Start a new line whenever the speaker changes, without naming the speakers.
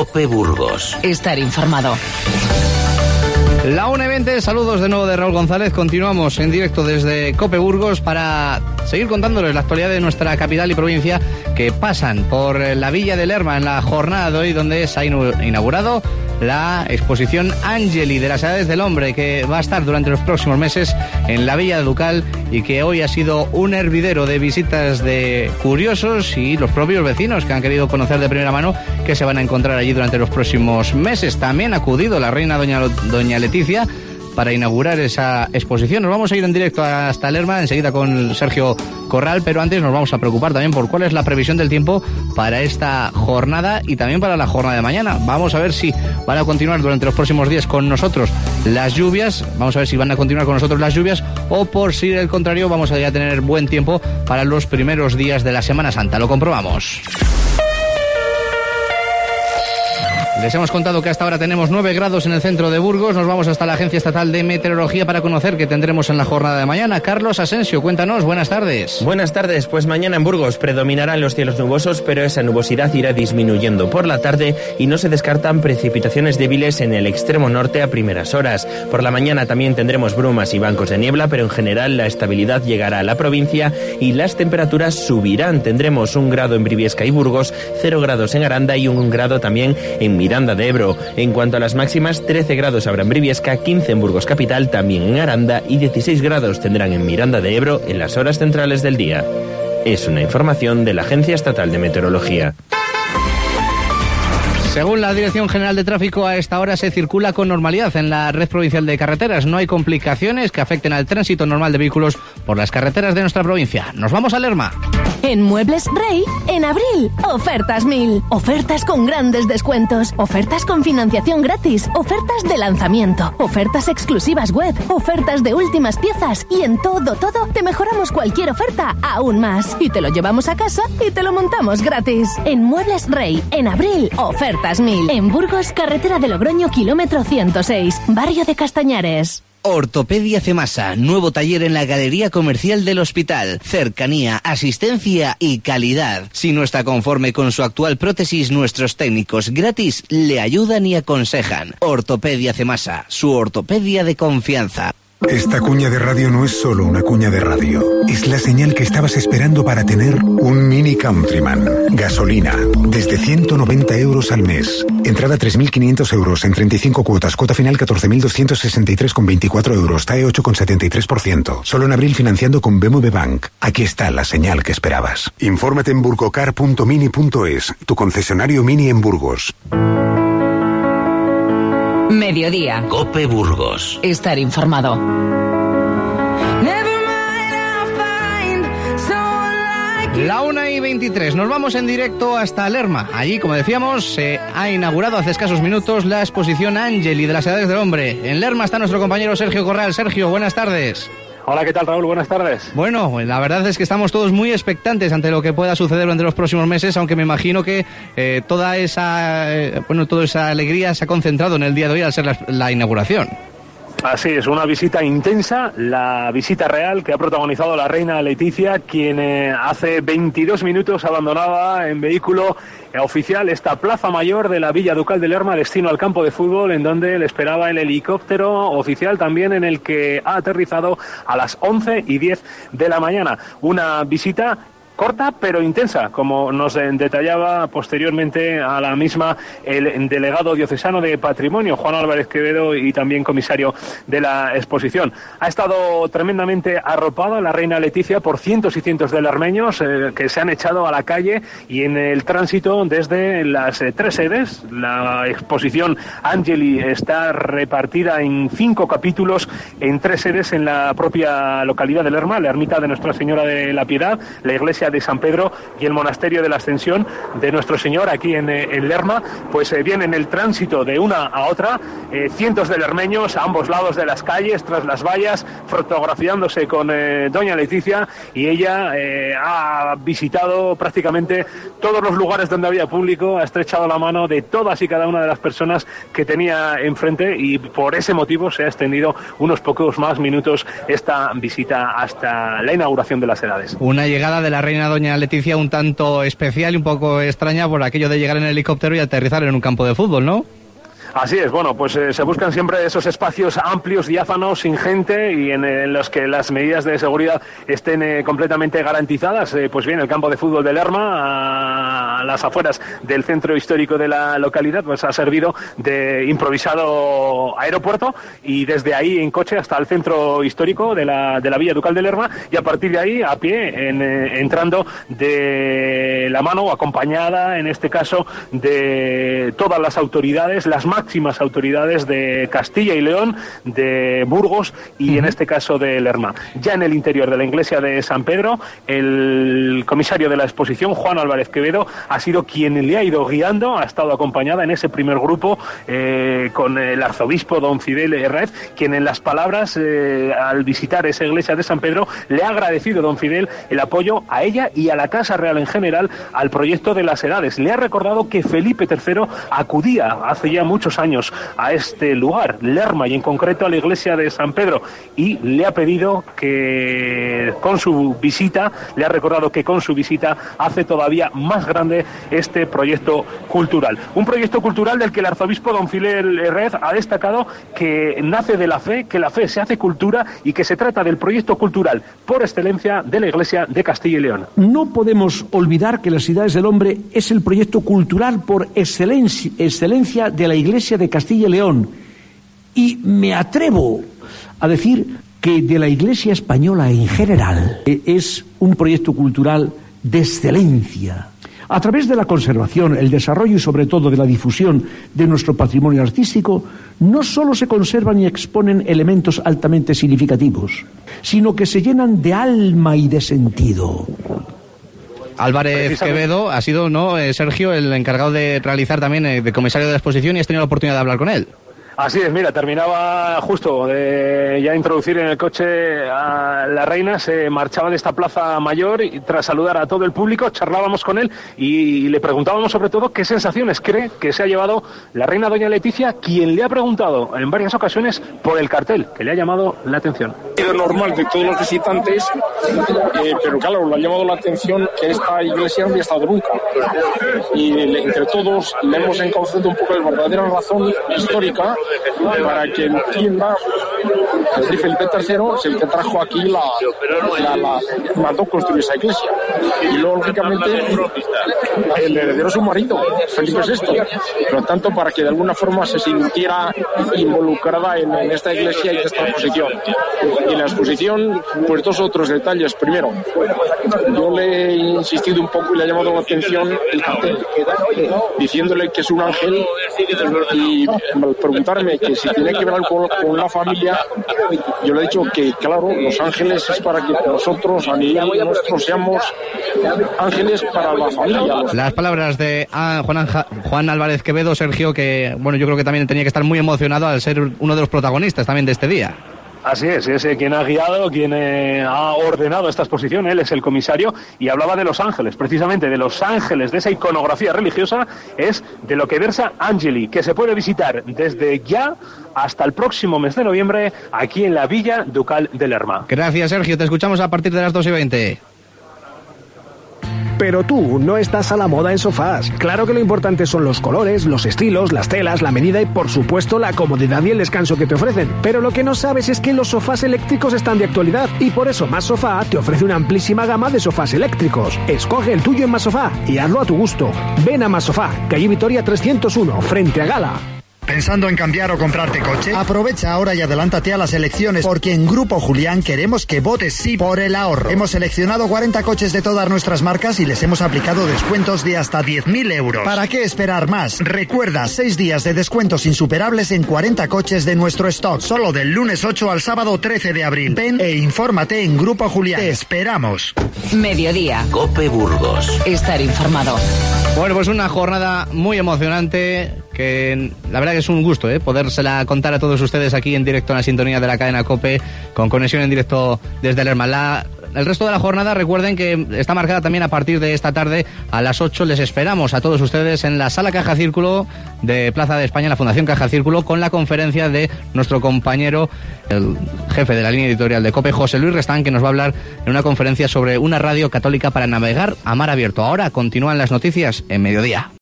COPE Burgos.
Estar informado.
La 1:20, saludos de nuevo de Raúl González. Continuamos en directo desde COPE Burgos para seguir contándoles la actualidad de nuestra capital y provincia, que pasan por la Villa de Lerma en la jornada de hoy, donde se ha inaugurado la exposición Angeli de las Edades del Hombre, que va a estar durante los próximos meses en la Villa Ducal y que hoy ha sido un hervidero de visitas de curiosos y los propios vecinos que han querido conocer de primera mano que se van a encontrar allí durante los próximos meses. También ha acudido la reina doña Leticia para inaugurar esa exposición. Nos vamos a ir en directo hasta Lerma enseguida con Sergio Corral, pero antes nos vamos a preocupar también por cuál es la previsión del tiempo para esta jornada y también para la jornada de mañana. Vamos a ver si van a continuar durante los próximos días con nosotros las lluvias, o por si el contrario vamos a ya tener buen tiempo para los primeros días de la Semana Santa. Lo comprobamos. Les hemos contado que hasta ahora tenemos 9 grados en el centro de Burgos. Nos vamos hasta la Agencia Estatal de Meteorología para conocer qué tendremos en la jornada de mañana. Carlos Asensio, cuéntanos, buenas tardes.
Buenas tardes, pues mañana en Burgos predominarán los cielos nubosos, pero esa nubosidad irá disminuyendo por la tarde y no se descartan precipitaciones débiles en el extremo norte a primeras horas. Por la mañana también tendremos brumas y bancos de niebla, pero en general la estabilidad llegará a la provincia y las temperaturas subirán. Tendremos 1 grado en Briviesca y Burgos, 0 grados en Aranda y 1 grado también en Miranda de Ebro. En cuanto a las máximas, 13 grados habrá en Briviesca, 15 en Burgos capital, también en Aranda, y 16 grados tendrán en Miranda de Ebro en las horas centrales del día. Es una información de la Agencia Estatal de Meteorología.
Según la Dirección General de Tráfico, a esta hora se circula con normalidad en la red provincial de carreteras. No hay complicaciones que afecten al tránsito normal de vehículos por las carreteras de nuestra provincia. Nos vamos a Lerma.
En Muebles Rey, en abril, ofertas 1000. Ofertas con grandes descuentos. Ofertas con financiación gratis. Ofertas de lanzamiento. Ofertas exclusivas web. Ofertas de últimas piezas. Y en todo te mejoramos cualquier oferta aún más. Y te lo llevamos a casa y te lo montamos gratis. En Muebles Rey, en abril, ofertas 1000. En Burgos, carretera de Logroño, kilómetro 106, barrio de Castañares.
Ortopedia Cemasa, nuevo taller en la Galería Comercial del Hospital. Cercanía, asistencia y calidad. Si no está conforme con su actual prótesis, nuestros técnicos gratis le ayudan y aconsejan. Ortopedia Cemasa, su ortopedia de confianza.
Esta cuña de radio no es solo una cuña de radio. Es la señal que estabas esperando para tener un Mini Countryman. Gasolina, desde 190 euros al mes. Entrada 3.500 euros en 35 cuotas. Cuota final 14.263,24 euros. TAE 8,73%. Solo en abril financiando con BMW Bank. Aquí está la señal que esperabas. Infórmate en burgocar.mini.es, tu concesionario Mini en Burgos.
Mediodía.
COPE Burgos.
Estar informado.
La 1:23, nos vamos en directo hasta Lerma. Allí, como decíamos, se ha inaugurado hace escasos minutos la exposición Angeli de las Edades del Hombre. En Lerma está nuestro compañero Sergio Corral. Sergio, buenas tardes.
Hola, ¿qué tal, Raúl? Buenas tardes.
Bueno, la verdad es que estamos todos muy expectantes ante lo que pueda suceder durante los próximos meses, aunque me imagino que toda esa alegría se ha concentrado en el día de hoy al ser la inauguración.
Así es, una visita intensa, la visita real que ha protagonizado la reina Leticia, quien hace 22 minutos abandonaba en vehículo oficial esta plaza mayor de la Villa Ducal de Lerma, destino al campo de fútbol, en donde le esperaba el helicóptero oficial también, en el que ha aterrizado a las 11:10 de la mañana. Una visita corta pero intensa, como nos detallaba posteriormente a la misma el delegado diocesano de Patrimonio, Juan Álvarez Quevedo, y también comisario de la exposición. Ha estado tremendamente arropada la reina Leticia por cientos y cientos de lermeños que se han echado a la calle, y en el tránsito desde las 3 sedes. La exposición Angeli está repartida en 5 capítulos en 3 sedes en la propia localidad de Lerma: la ermita de Nuestra Señora de la Piedad, la iglesia de San Pedro y el monasterio de la Ascensión de Nuestro Señor aquí en Lerma. Pues bien, en el tránsito de una a otra, cientos de lermeños a ambos lados de las calles, tras las vallas, fotografiándose con doña Leticia, y ella ha visitado prácticamente todos los lugares donde había público, ha estrechado la mano de todas y cada una de las personas que tenía enfrente, y por ese motivo se ha extendido unos pocos más minutos esta visita hasta la inauguración de las edades.
Una llegada de la reina reina doña Leticia un tanto especial y un poco extraña por aquello de llegar en helicóptero y aterrizar en un campo de fútbol, ¿no?
Así es, bueno, pues se buscan siempre esos espacios amplios, diáfanos, sin gente y en los que las medidas de seguridad estén completamente garantizadas. Pues bien, el campo de fútbol de Lerma, a las afueras del centro histórico de la localidad, pues ha servido de improvisado aeropuerto y desde ahí en coche hasta el centro histórico de la Villa Ducal de Lerma y a partir de ahí a pie, entrando de la mano o acompañada, en este caso, de todas las autoridades, las máximas autoridades de Castilla y León, de Burgos y en este caso de Lerma. Ya en el interior de la iglesia de San Pedro, el comisario de la exposición, Juan Álvarez Quevedo, ha sido quien le ha ido guiando, ha estado acompañada en ese primer grupo con el arzobispo don Fidel Herrez, quien en las palabras al visitar esa iglesia de San Pedro le ha agradecido don Fidel el apoyo a ella y a la Casa Real en general al proyecto de las edades. Le ha recordado que Felipe III acudía hace ya muchos años a este lugar, Lerma, y en concreto a la iglesia de San Pedro, y le ha pedido que con su visita, le ha recordado que con su visita hace todavía más grande este proyecto cultural. Un proyecto cultural del que el arzobispo don Fidel Herrez ha destacado que nace de la fe, que la fe se hace cultura y que se trata del proyecto cultural por excelencia de la iglesia de Castilla y León.
No podemos olvidar que las Edades del Hombre es el proyecto cultural por excelencia de la iglesia de Castilla y León, y me atrevo a decir que de la Iglesia española en general es un proyecto cultural de excelencia. A través de la conservación, el desarrollo y sobre todo de la difusión de nuestro patrimonio artístico, no solo se conservan y exponen elementos altamente significativos, sino que se llenan de alma y de sentido.
Álvarez Quevedo ha sido, ¿no, Sergio, el encargado de realizar también de comisario de la exposición y has tenido la oportunidad de hablar con él?
Así es, mira, terminaba justo de ya introducir en el coche a la reina, se marchaba de esta plaza mayor y tras saludar a todo el público charlábamos con él y le preguntábamos sobre todo qué sensaciones cree que se ha llevado la reina doña Leticia, quien le ha preguntado en varias ocasiones por el cartel que le ha llamado la atención.
Es normal de todos los visitantes, pero claro, le ha llamado la atención que esta iglesia no había estado nunca y entre todos le hemos encontrado un poco la verdadera razón histórica para que entienda el rey Felipe III es el que trajo aquí mandó construir esa iglesia y luego lógicamente el heredero es su marido, Felipe VI, por lo tanto para que de alguna forma se sintiera involucrada en esta iglesia y en esta exposición. Y en la exposición pues dos otros detalles. Primero, yo le he insistido un poco y le ha llamado la atención el cartel, diciéndole que es un ángel y al preguntarme que si tiene que ver algo con la familia, yo le he dicho que claro, los ángeles es para que nosotros a nivel nuestro seamos ángeles para la familia.
Las palabras de Juan Álvarez Quevedo, Sergio, que bueno, yo creo que también tenía que estar muy emocionado al ser uno de los protagonistas también de este día.
Así es quien ha guiado, quien ha ordenado esta exposición, él es el comisario y hablaba de los ángeles, precisamente de los ángeles, de esa iconografía religiosa, es de lo que versa Angeli, que se puede visitar desde ya hasta el próximo mes de noviembre aquí en la Villa Ducal de Lerma.
Gracias, Sergio, te escuchamos a partir de las 2:20.
Pero tú no estás a la moda en sofás. Claro que lo importante son los colores, los estilos, las telas, la medida y por supuesto la comodidad y el descanso que te ofrecen. Pero lo que no sabes es que los sofás eléctricos están de actualidad y por eso Más Sofá te ofrece una amplísima gama de sofás eléctricos. Escoge el tuyo en Más Sofá y hazlo a tu gusto. Ven a Más Sofá, calle Vitoria 301, frente a Gala.
¿Pensando en cambiar o comprarte coche? Aprovecha ahora y adelántate a las elecciones, porque en Grupo Julián queremos que votes sí por el ahorro. Hemos seleccionado 40 coches de todas nuestras marcas y les hemos aplicado descuentos de hasta 10.000 euros. ¿Para qué esperar más? Recuerda, 6 días de descuentos insuperables en 40 coches de nuestro stock, solo del lunes 8 al sábado 13 de abril. Ven e infórmate en Grupo Julián. Te esperamos.
Mediodía.
COPE Burgos.
Estar informado.
Bueno, pues una jornada muy emocionante que la verdad que es un gusto podérsela contar a todos ustedes aquí en directo en la sintonía de la cadena COPE con conexión en directo desde Lerma. La el resto de la jornada, recuerden que está marcada también a partir de esta tarde a las 8. Les esperamos a todos ustedes en la Sala Caja Círculo de Plaza de España, en la Fundación Caja Círculo, con la conferencia de nuestro compañero, el jefe de la línea editorial de COPE, José Luis Restán, que nos va a hablar en una conferencia sobre una radio católica para navegar a mar abierto. Ahora continúan las noticias en Mediodía.